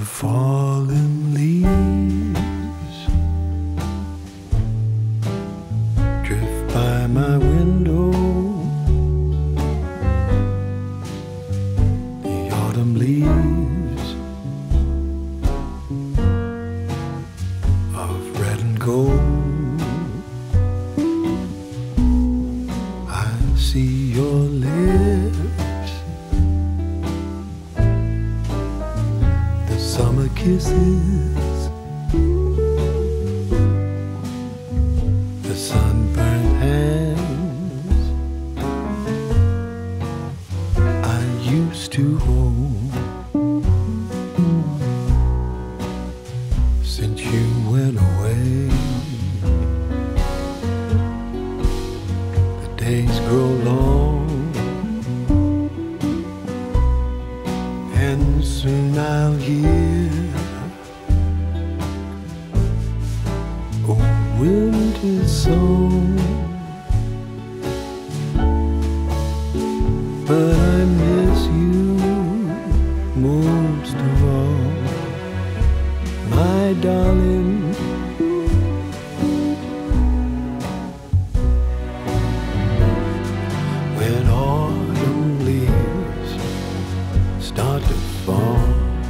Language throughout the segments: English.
the fallen leaves drift by my window. The autumn leaves of red and gold. I see your lips, the summer kisses, the sunburned hands I used to hold. Since you went away, the days grow long, and soon I'll hear a winter song. But I miss you most of all, my darling. When autumn leaves start to fall,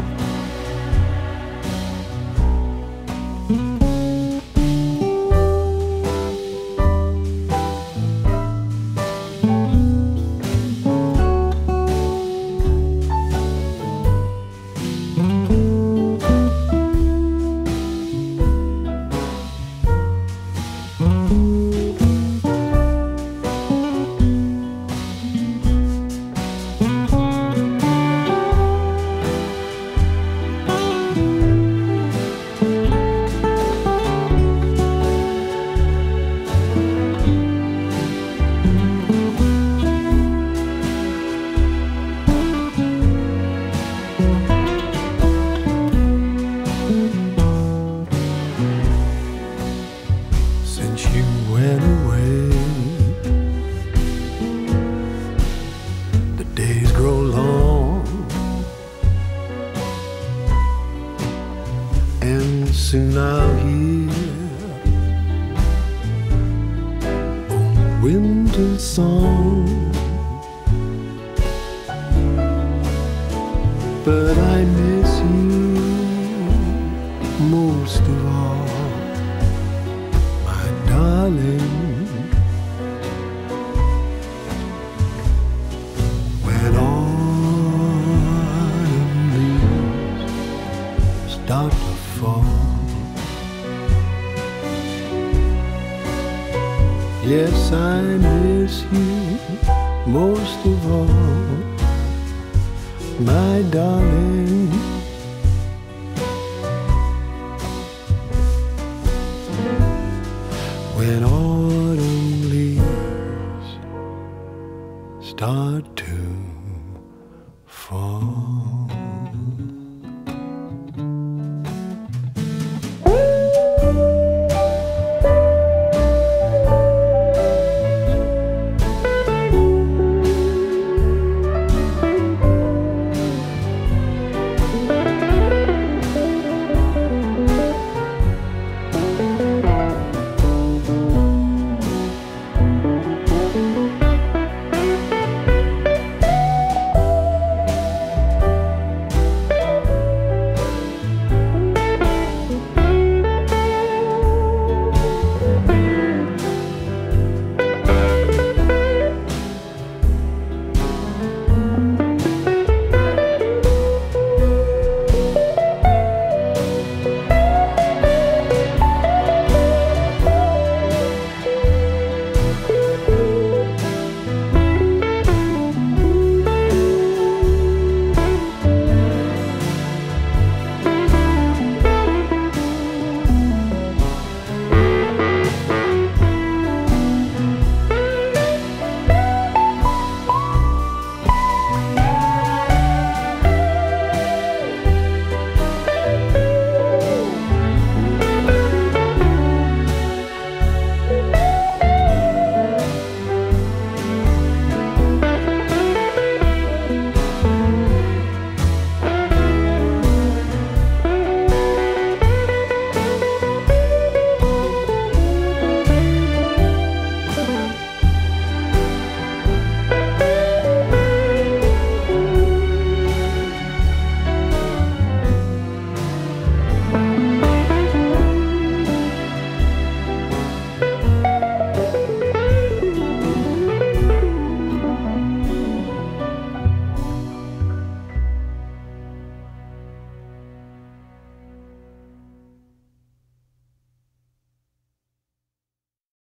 since you went away, the days grow long, and soon I'll hear a winter song. But I miss you most of all, my darling. When autumn leaves start to fall, yes, I miss you most of all, my darling. When autumn leaves start to fall.